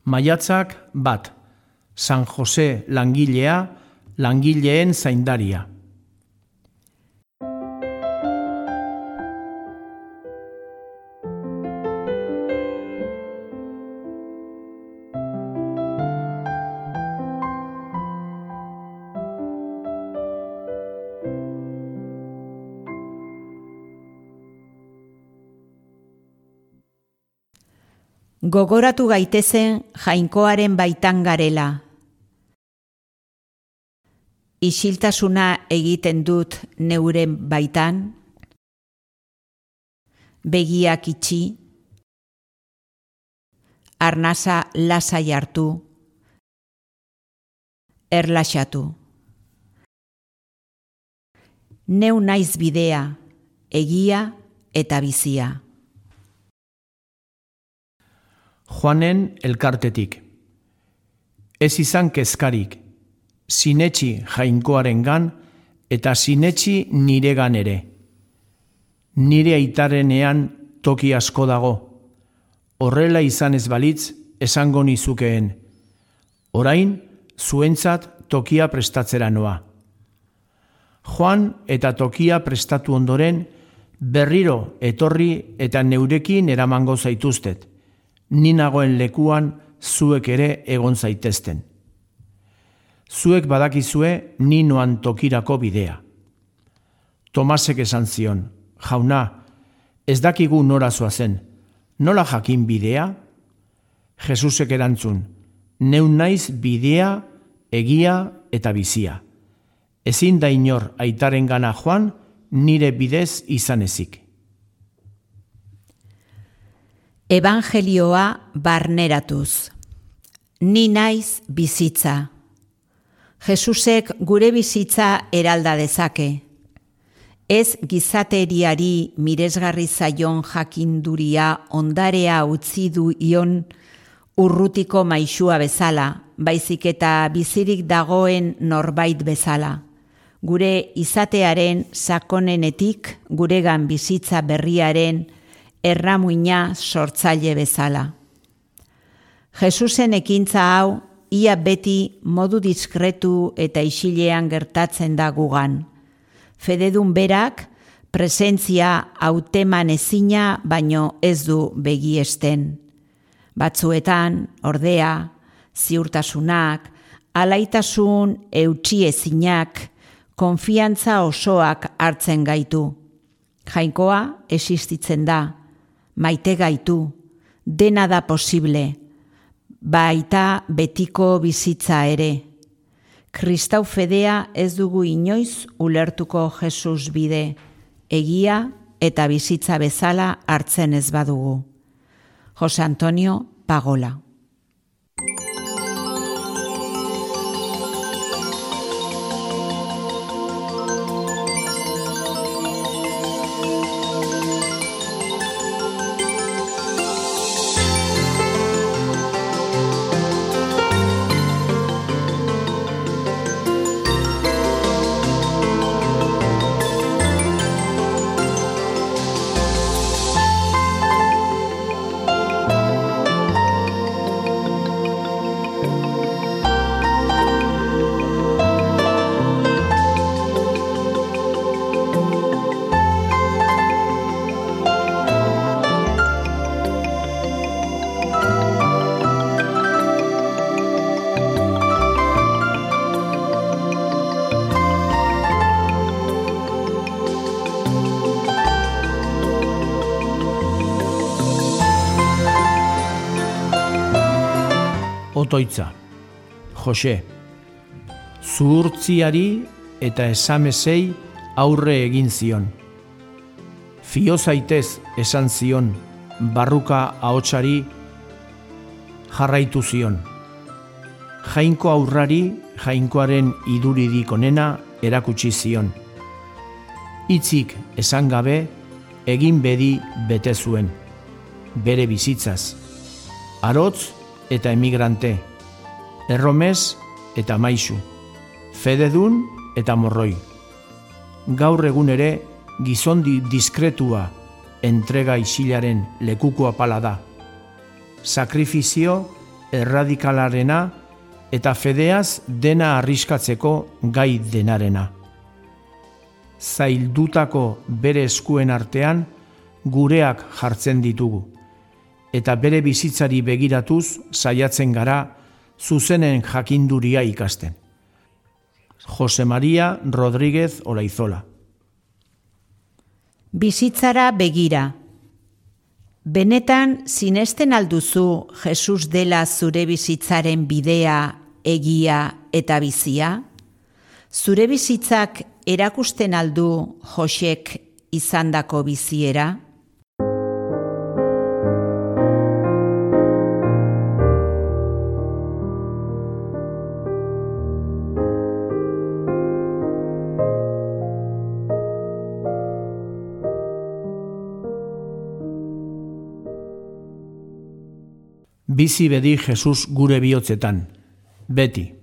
Maiatzak 1. San Jose langilea, langileen zaindaria. Gogoratu gaitezen Jainkoaren baitan garela. Isiltasuna egiten dut neuren baitan, begiak itxi, arnasa lasai hartu, erlaxatu. Neu naiz bidea, egia eta bizia. Juanen elkartetik. Ez izan kezkarik, sinetxi Jainkoarengan eta sinetxi niregan ere. Nire aitarenean toki asko dago. Horrela izan ez balitz esango nizukeen. Orain zuentzat tokia prestatzera noa. Joan eta tokia prestatu ondoren berriro etorri eta neurekin eramango zaituztet. Ni nagoen lekuan zuek ere egon zaitezten. Zuek badakizue ni noan tokirako bidea. Tomasek esan zion, jauna, ez dakigu nora zoazen, nola jakin bidea? Jesusek erantzun, neu naiz bidea, egia eta bizia. Ezin da inor aitarengana joan, nire bidez izan ezik. Evangelioa barneratuz. Ni naiz bizitza. Jesusek gure bizitza eralda dezake. Ez gizateriari miresgarri zaion jakinduria ondarea utzi du ion urrutiko maisua bezala, baizik eta bizirik dagoen norbait bezala. Gure izatearen sakonenetik guregan bizitza berriaren erramuina sortzaile bezala. Jesusen ekintza hau ia beti modu diskretu eta isilean gertatzen da gugan. Fededun berak presentzia hauteman ezina baino ez du begiesten. Batzuetan, ordea, ziurtasunak, alaitasun eutsi ezinak, konfiantza osoak hartzen gaitu. Jainkoa existitzen da. Maite gaitu, dena da posible, baita betiko bizitza ere. Kristau fedea ez dugu inoiz ulertuko Jesus bide, egia eta bizitza bezala hartzen ez badugu. Jose Antonio Pagola. Otoitza. Jose. Zuhurtziari eta esamesei aurre egin zion. Fio zaitez esan zion, barruka ahotsari jarraitu zion. Jainko aurrari jainkoaren iduridik onena erakutsi zion. Hitzik esan gabe egin bedi bete zuen, bere bizitzaz. Arotz eta emigrante, erromes eta maisu, fededun eta morroi. Gaur egun ere gizondi diskretua entrega isilaren lekuko apala da. Sakrifizio erradikalarena eta fedeaz dena arriskatzeko gai denarena. Zaildutako bere eskuen artean gureak jartzen ditugu, eta bere bizitzari begiratuz saiatzen gara zuzenen jakinduria ikasten. Jose Maria Rodríguez Olaizola. Bizitzara begira. Benetan sinesten alduzu Jesus dela zure bizitzaren bidea, egia eta bizia? Zure bizitzak erakusten aldu Josek izandako biziera? Bizi bedi Jesus gure bihotzetan, beti.